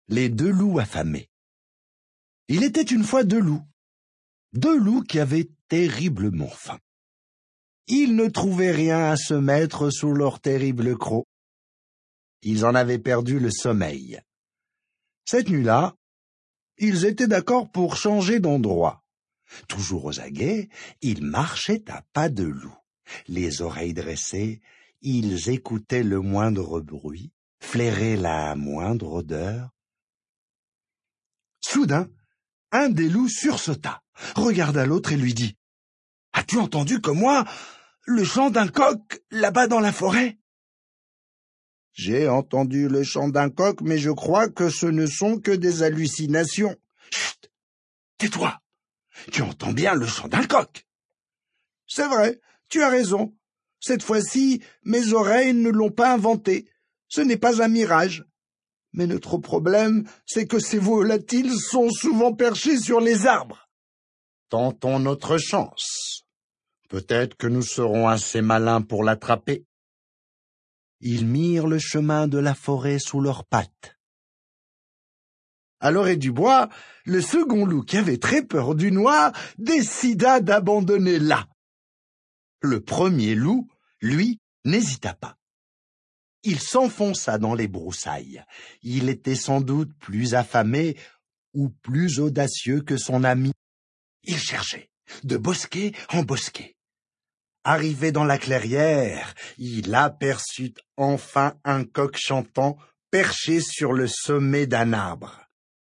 Les deux loups affamés. Il était une fois deux loups qui avaient terriblement faim. Ils ne trouvaient rien à se mettre sous leur terrible croc. Ils en avaient perdu le sommeil. Cette nuit-là, ils étaient d'accord pour changer d'endroit. Toujours aux aguets, ils marchaient à pas de loup. Les oreilles dressées, ils écoutaient le moindre bruit, flairaient la moindre odeur. Soudain, un des loups sursauta, regarda l'autre et lui dit « As-tu entendu comme moi le chant d'un coq là-bas dans la forêt ?»« J'ai entendu le chant d'un coq, mais je crois que ce ne sont que des hallucinations. »« Chut, tais-toi, tu entends bien le chant d'un coq. »« C'est vrai, tu as raison. Cette fois-ci, mes oreilles ne l'ont pas inventé. Ce n'est pas un mirage. Mais notre problème, c'est que ces volatiles sont souvent perchés sur les arbres. Tentons notre chance. Peut-être que nous serons assez malins pour l'attraper. » Ils mirent le chemin de la forêt sous leurs pattes. À l'orée du bois, le second loup, qui avait très peur du noir, décida d'abandonner là. Le premier loup, lui, n'hésita pas. Il s'enfonça dans les broussailles. Il était sans doute plus affamé ou plus audacieux que son ami. Il cherchait, de bosquet en bosquet. Arrivé dans la clairière, il aperçut enfin un coq chantant perché sur le sommet d'un arbre.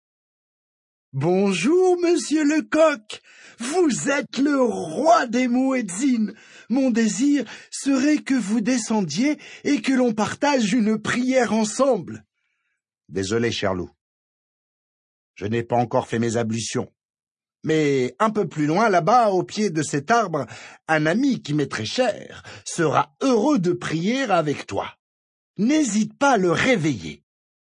« Bonjour, monsieur le coq, vous êtes le roi des muezzins. Mon désir serait que vous descendiez et que l'on partage une prière ensemble. »« Désolé, cher loup, je n'ai pas encore fait mes ablutions. Mais un peu plus loin, là-bas, au pied de cet arbre, un ami qui m'est très cher sera heureux de prier avec toi. N'hésite pas à le réveiller. »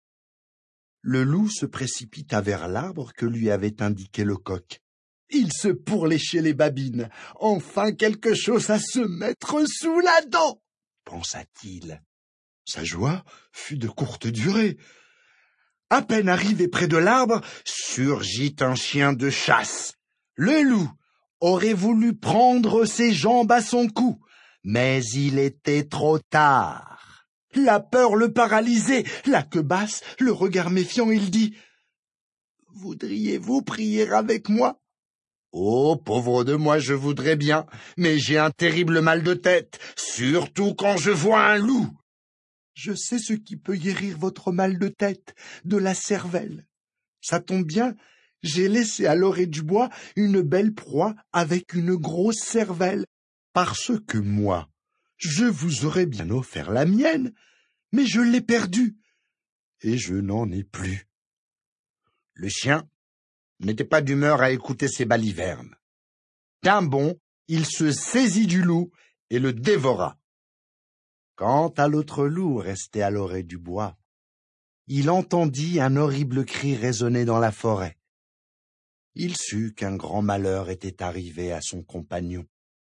Le loup se précipita vers l'arbre que lui avait indiqué le coq. Il se pourléchait les babines. « Enfin quelque chose à se mettre sous la dent !» pensa-t-il. Sa joie fut de courte durée. À peine arrivé près de l'arbre, surgit un chien de chasse. Le loup aurait voulu prendre ses jambes à son cou, mais il était trop tard. La peur le paralysait, la queue basse, le regard méfiant, il dit « Voudriez-vous prier avec moi ?»« Oh, pauvre de moi, je voudrais bien, mais j'ai un terrible mal de tête, surtout quand je vois un loup. » « Je sais ce qui peut guérir votre mal de tête, de la cervelle. Ça tombe bien, j'ai laissé à l'orée du bois une belle proie avec une grosse cervelle, parce que moi, je vous aurais bien offert la mienne, mais je l'ai perdue, et je n'en ai plus. » Le chien n'était pas d'humeur à écouter ces balivernes. D'un bond, il se saisit du loup et le dévora. Quant à l'autre loup resté à l'orée du bois, il entendit un horrible cri résonner dans la forêt. Il sut qu'un grand malheur était arrivé à son compagnon.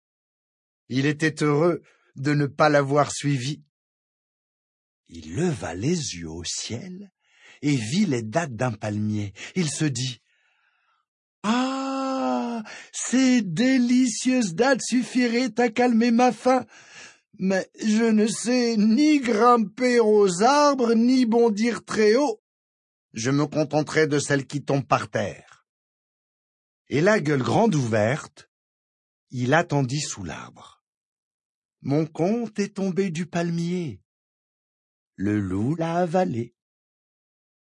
Il était heureux de ne pas l'avoir suivi. Il leva les yeux au ciel et vit les dattes d'un palmier. Il se dit « Ah, ces délicieuses dattes suffiraient à calmer ma faim. Mais je ne sais ni grimper aux arbres, ni bondir très haut. Je me contenterai de celles qui tombent par terre. » Et la gueule grande ouverte, il attendit sous l'arbre. Mon compte est tombé du palmier. Le loup l'a avalé.